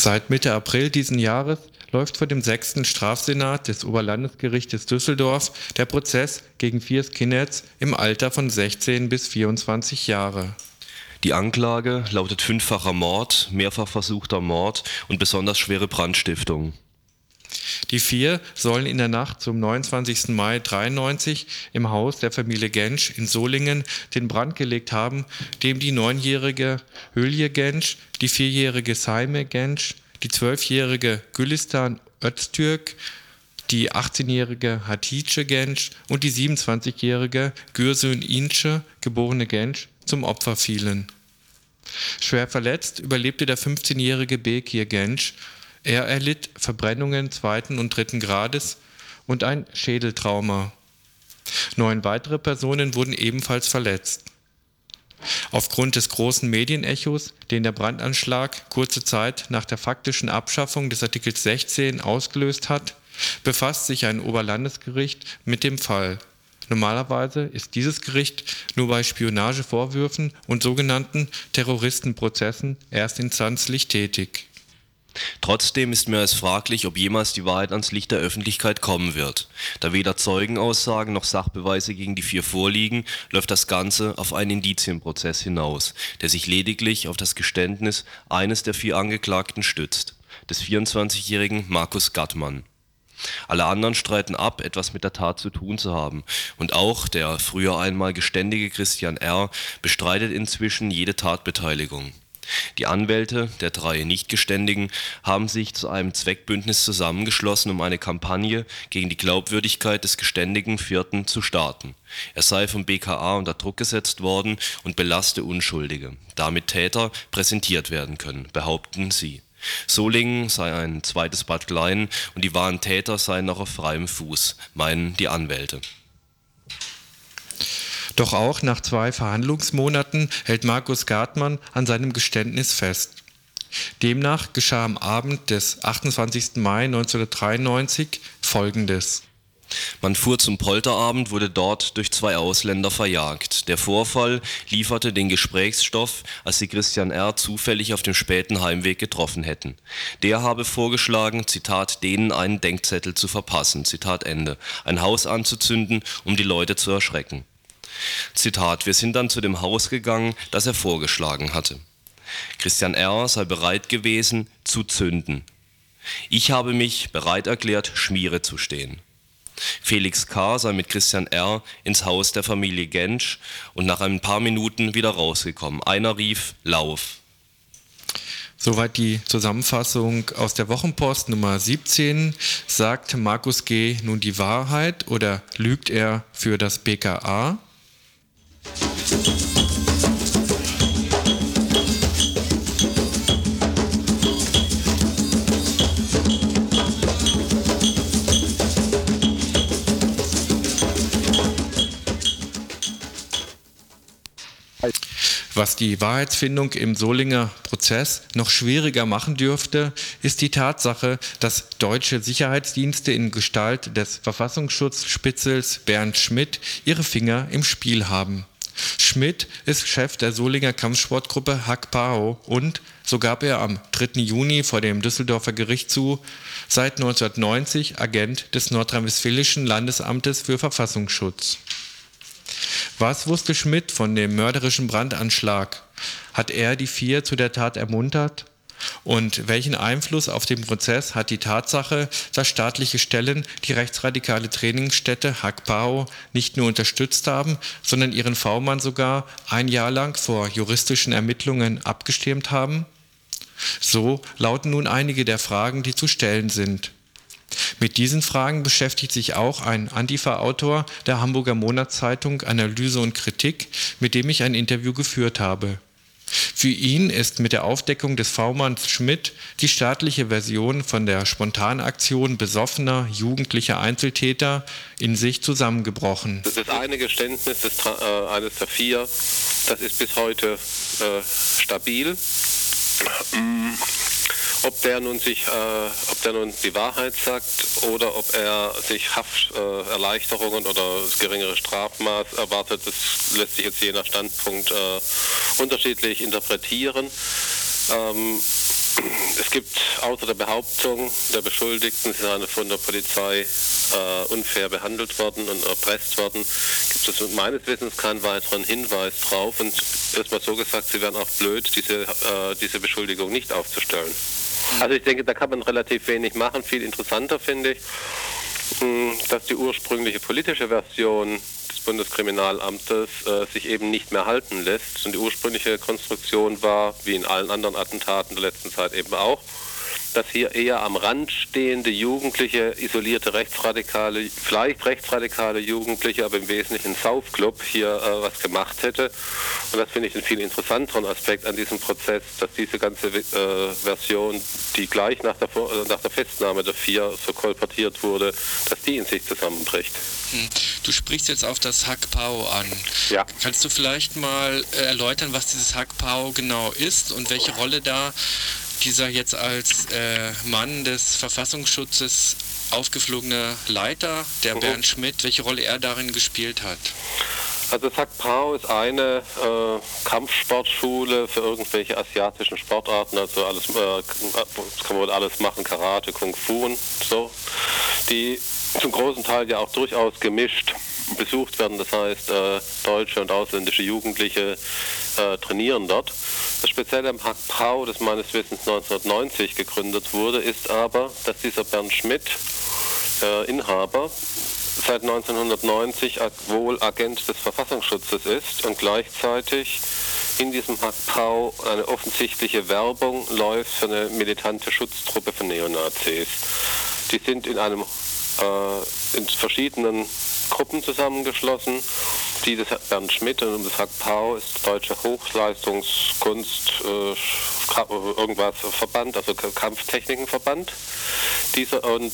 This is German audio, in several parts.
Seit Mitte April diesen Jahres läuft vor dem 6. Strafsenat des Oberlandesgerichtes Düsseldorf der Prozess gegen 4 Skinheads im Alter von 16 bis 24 Jahre. Die Anklage lautet 5-facher Mord, mehrfach versuchter Mord und besonders schwere Brandstiftung. Die 4 sollen in der Nacht zum 29. Mai 1993 im Haus der Familie Gensch in Solingen den Brand gelegt haben, dem die 9-jährige Hülya Genç, die 4-jährige Saime Genç, die 12-jährige Gülistan Öztürk, die 18-jährige Hatice Genç und die 27-jährige Gürsün İnce, geborene Genç, zum Opfer fielen. Schwer verletzt überlebte der 15-jährige Bekir Genç. Er erlitt Verbrennungen 2. und 3. Grades und ein Schädeltrauma. 9 weitere Personen wurden ebenfalls verletzt. Aufgrund des großen Medienechos, den der Brandanschlag kurze Zeit nach der faktischen Abschaffung des Artikels 16 ausgelöst hat, befasst sich ein Oberlandesgericht mit dem Fall. Normalerweise ist dieses Gericht nur bei Spionagevorwürfen und sogenannten Terroristenprozessen erstinstanzlich tätig. Trotzdem ist mehr als fraglich, ob jemals die Wahrheit ans Licht der Öffentlichkeit kommen wird. Da weder Zeugenaussagen noch Sachbeweise gegen die 4 vorliegen, läuft das Ganze auf einen Indizienprozess hinaus, der sich lediglich auf das Geständnis eines der 4 Angeklagten stützt, des 24-jährigen Markus Gattmann. Alle anderen streiten ab, etwas mit der Tat zu tun zu haben. Und auch der früher einmal geständige Christian R. bestreitet inzwischen jede Tatbeteiligung. Die Anwälte der 3 Nichtgeständigen haben sich zu einem Zweckbündnis zusammengeschlossen, um eine Kampagne gegen die Glaubwürdigkeit des geständigen 4. zu starten. Er sei vom BKA unter Druck gesetzt worden und belaste Unschuldige, damit Täter präsentiert werden können, behaupten sie. Solingen sei ein zweites Bad Klein und die wahren Täter seien noch auf freiem Fuß, meinen die Anwälte. Doch auch nach 2 Verhandlungsmonaten hält Markus Gattmann an seinem Geständnis fest. Demnach geschah am Abend des 28. Mai 1993 Folgendes. Man fuhr zum Polterabend, wurde dort durch 2 Ausländer verjagt. Der Vorfall lieferte den Gesprächsstoff, als sie Christian R. zufällig auf dem späten Heimweg getroffen hätten. Der habe vorgeschlagen, Zitat, denen einen Denkzettel zu verpassen, Zitat Ende, ein Haus anzuzünden, um die Leute zu erschrecken. Zitat, wir sind dann zu dem Haus gegangen, das er vorgeschlagen hatte. Christian R. sei bereit gewesen, zu zünden. Ich habe mich bereit erklärt, Schmiere zu stehen. Felix K. sei mit Christian R. ins Haus der Familie Gensch und nach ein paar Minuten wieder rausgekommen. Einer rief, Lauf. Soweit die Zusammenfassung aus der Wochenpost Nummer 17. Sagt Markus G. nun die Wahrheit oder lügt er für das BKA? Was die Wahrheitsfindung im Solinger Prozess noch schwieriger machen dürfte, ist die Tatsache, dass deutsche Sicherheitsdienste in Gestalt des Verfassungsschutzspitzels Bernd Schmidt ihre Finger im Spiel haben. Schmidt ist Chef der Solinger Kampfsportgruppe Hack-Pao und, so gab er am 3. Juni vor dem Düsseldorfer Gericht zu, seit 1990 Agent des Nordrhein-Westfälischen Landesamtes für Verfassungsschutz. Was wusste Schmidt von dem mörderischen Brandanschlag? Hat er die 4 zu der Tat ermuntert? Und welchen Einfluss auf den Prozess hat die Tatsache, dass staatliche Stellen die rechtsradikale Trainingsstätte Hack-Pao nicht nur unterstützt haben, sondern ihren V-Mann sogar ein Jahr lang vor juristischen Ermittlungen abgestimmt haben? So lauten nun einige der Fragen, die zu stellen sind. Mit diesen Fragen beschäftigt sich auch ein Antifa-Autor der Hamburger Monatszeitung Analyse und Kritik, mit dem ich ein Interview geführt habe. Für ihn ist mit der Aufdeckung des V-Manns Schmidt die staatliche Version von der Spontanaktion besoffener jugendlicher Einzeltäter in sich zusammengebrochen. Das eine Geständnis, eines der 4, das ist bis heute stabil. Ob der nun die Wahrheit sagt oder ob er sich Hafterleichterungen oder das geringere Strafmaß erwartet, das lässt sich jetzt je nach Standpunkt unterschiedlich interpretieren. Es gibt außer der Behauptung der Beschuldigten, sie seien von der Polizei unfair behandelt worden und erpresst worden, gibt es meines Wissens keinen weiteren Hinweis drauf. Und erstmal so gesagt, sie wären auch blöd, diese Beschuldigung nicht aufzustellen. Also ich denke, da kann man relativ wenig machen. Viel interessanter finde ich, dass die ursprüngliche politische Version des Bundeskriminalamtes sich eben nicht mehr halten lässt. Und die ursprüngliche Konstruktion war, wie in allen anderen Attentaten der letzten Zeit eben auch, dass hier eher am Rand stehende Jugendliche, isolierte Rechtsradikale, vielleicht rechtsradikale Jugendliche, aber im Wesentlichen Saufclub hier was gemacht hätte. Und das finde ich einen viel interessanteren Aspekt an diesem Prozess, dass diese ganze Version, die gleich nach der Festnahme der 4 so kolportiert wurde, dass die in sich zusammenbricht. Du sprichst jetzt auf das Hack-Pau an. Ja. Kannst du vielleicht mal erläutern, was dieses Hack-Pau genau ist und welche Rolle da dieser jetzt als Mann des Verfassungsschutzes aufgeflogene Leiter, der Bernd Schmidt, welche Rolle er darin gespielt hat? Also das Hack-Pau ist eine Kampfsportschule für irgendwelche asiatischen Sportarten, also alles, kann man alles machen, Karate, Kung Fu und so, die zum großen Teil ja auch durchaus gemischt besucht werden. Das heißt, deutsche und ausländische Jugendliche trainieren dort. Das Spezielle am Hack-Pau, das meines Wissens 1990 gegründet wurde, ist aber, dass dieser Bernd Schmidt, Inhaber, seit 1990 wohl Agent des Verfassungsschutzes ist und gleichzeitig in diesem Hack-Pau eine offensichtliche Werbung läuft für eine militante Schutztruppe von Neonazis. Die sind in verschiedenen Gruppen zusammengeschlossen, die des Bernd Schmidt und das Hack-Pau ist Deutsche Hochleistungskunst, irgendwas Verband, also Kampftechnikenverband. Dieser und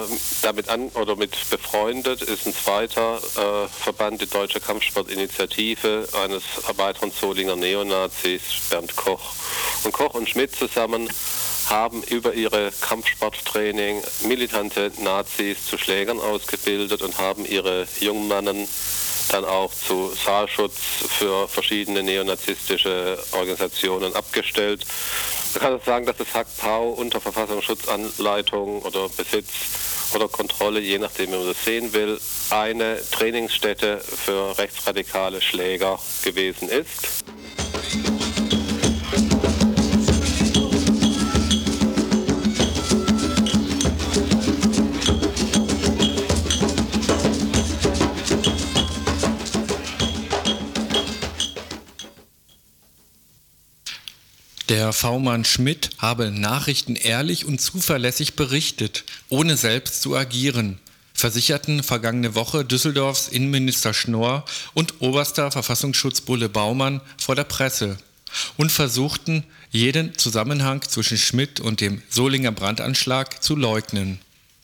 mit befreundet ist ein zweiter Verband, die Deutsche Kampfsportinitiative eines weiteren Solinger Neonazis, Bernd Koch. Und Koch und Schmidt zusammen haben über ihre Kampfsporttraining militante Nazis zu Schlägern ausgebildet und haben ihre jungen Mannen dann auch zu Saalschutz für verschiedene neonazistische Organisationen abgestellt. Man kann sagen, dass das Hack-Pau unter Verfassungsschutzanleitung oder Besitz oder Kontrolle, je nachdem wie man das sehen will, eine Trainingsstätte für rechtsradikale Schläger gewesen ist. Der V-Mann Schmidt habe Nachrichten ehrlich und zuverlässig berichtet, ohne selbst zu agieren, versicherten vergangene Woche Düsseldorfs Innenminister Schnorr und oberster Verfassungsschutzbulle Baumann vor der Presse und versuchten, jeden Zusammenhang zwischen Schmidt und dem Solinger Brandanschlag zu leugnen.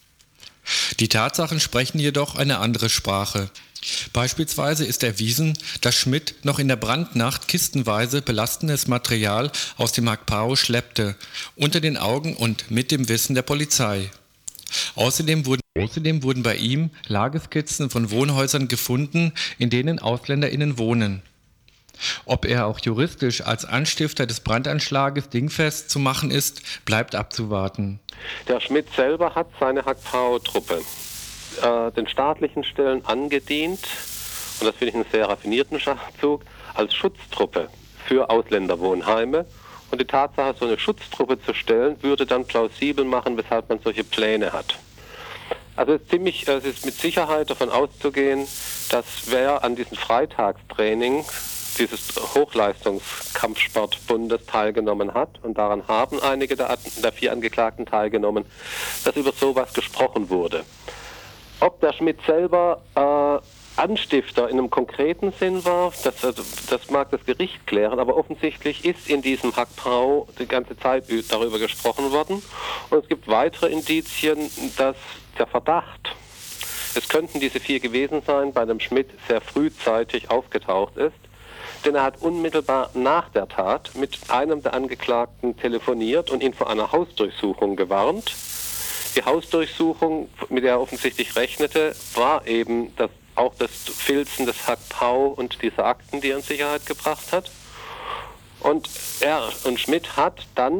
Die Tatsachen sprechen jedoch eine andere Sprache. Beispielsweise ist erwiesen, dass Schmidt noch in der Brandnacht kistenweise belastendes Material aus dem Hack-Pau schleppte, unter den Augen und mit dem Wissen der Polizei. Außerdem wurden bei ihm Lageskizzen von Wohnhäusern gefunden, in denen AusländerInnen wohnen. Ob er auch juristisch als Anstifter des Brandanschlages dingfest zu machen ist, bleibt abzuwarten. Der Schmidt selber hat seine Hack-Pau-Truppe den staatlichen Stellen angedient, und das finde ich einen sehr raffinierten Schachzug, als Schutztruppe für Ausländerwohnheime. Und die Tatsache, so eine Schutztruppe zu stellen, würde dann plausibel machen, weshalb man solche Pläne hat. Also es ist mit Sicherheit davon auszugehen, dass wer an diesen Freitagstraining dieses Hochleistungskampfsportbundes teilgenommen hat, und daran haben einige der 4 Angeklagten teilgenommen, dass über sowas gesprochen wurde. Ob der Schmidt selber Anstifter in einem konkreten Sinn war, das mag das Gericht klären, aber offensichtlich ist in diesem Hack-Pau die ganze Zeit darüber gesprochen worden. Und es gibt weitere Indizien, dass der Verdacht, es könnten diese 4 gewesen sein, bei dem Schmidt sehr frühzeitig aufgetaucht ist. Denn er hat unmittelbar nach der Tat mit einem der Angeklagten telefoniert und ihn vor einer Hausdurchsuchung gewarnt. Die Hausdurchsuchung, mit der er offensichtlich rechnete, war eben auch das Filzen des Hack-Pau und dieser Akten, die er in Sicherheit gebracht hat. Und Schmidt hat dann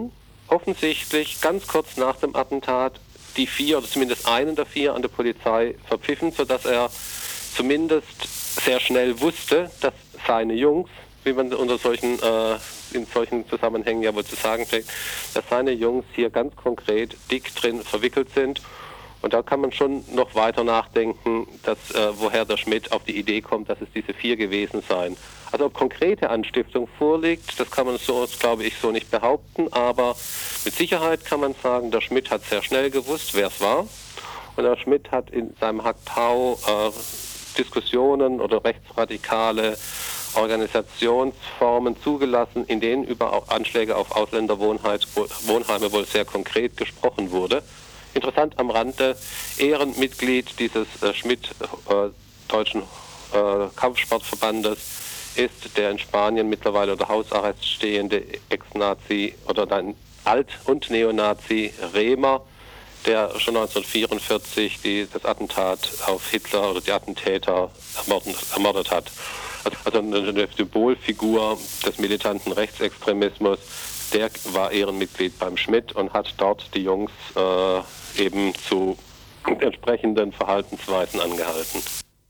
offensichtlich ganz kurz nach dem Attentat die 4 oder zumindest einen der 4 an der Polizei verpfiffen, sodass er zumindest sehr schnell wusste, dass seine Jungs, wie man in solchen Zusammenhängen ja wohl zu sagen pflegt, dass seine Jungs hier ganz konkret dick drin verwickelt sind. Und da kann man schon noch weiter nachdenken, woher der Schmidt auf die Idee kommt, dass es diese 4 gewesen seien. Also ob konkrete Anstiftung vorliegt, das kann man so, glaube ich, so nicht behaupten, aber mit Sicherheit kann man sagen, der Schmidt hat sehr schnell gewusst, wer es war. Und der Schmidt hat in seinem Hack-Tau Diskussionen oder rechtsradikale Organisationsformen zugelassen, in denen über Anschläge auf Ausländerwohnheime wohl sehr konkret gesprochen wurde. Interessant am Rande, Ehrenmitglied dieses Schmidt-Deutschen Kampfsportverbandes ist der in Spanien mittlerweile unter Hausarrest stehende Ex-Nazi oder ein Alt- und Neonazi Rehmer, der schon 1944 das Attentat auf Hitler oder die Attentäter ermordet hat. Also eine Symbolfigur des militanten Rechtsextremismus, der war Ehrenmitglied beim Schmidt und hat dort die Jungs eben zu entsprechenden Verhaltensweisen angehalten.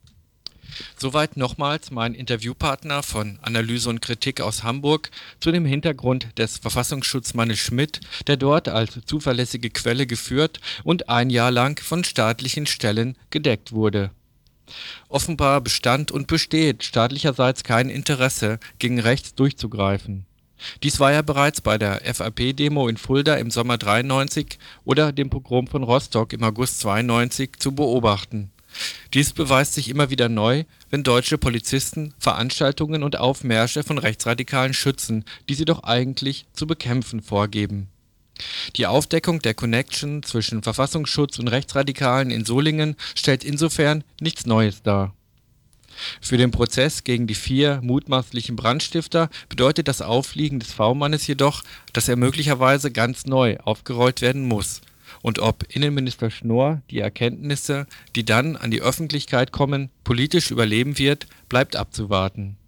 Soweit nochmals mein Interviewpartner von Analyse und Kritik aus Hamburg zu dem Hintergrund des Verfassungsschutzmannes Schmidt, der dort als zuverlässige Quelle geführt und ein Jahr lang von staatlichen Stellen gedeckt wurde. Offenbar bestand und besteht staatlicherseits kein Interesse, gegen rechts durchzugreifen. Dies war ja bereits bei der FAP-Demo in Fulda im Sommer 93 oder dem Pogrom von Rostock im August 92 zu beobachten. Dies beweist sich immer wieder neu, wenn deutsche Polizisten Veranstaltungen und Aufmärsche von Rechtsradikalen schützen, die sie doch eigentlich zu bekämpfen vorgeben. Die Aufdeckung der Connection zwischen Verfassungsschutz und Rechtsradikalen in Solingen stellt insofern nichts Neues dar. Für den Prozess gegen die 4 mutmaßlichen Brandstifter bedeutet das Auffliegen des V-Mannes jedoch, dass er möglicherweise ganz neu aufgerollt werden muss. Und ob Innenminister Schnorr die Erkenntnisse, die dann an die Öffentlichkeit kommen, politisch überleben wird, bleibt abzuwarten.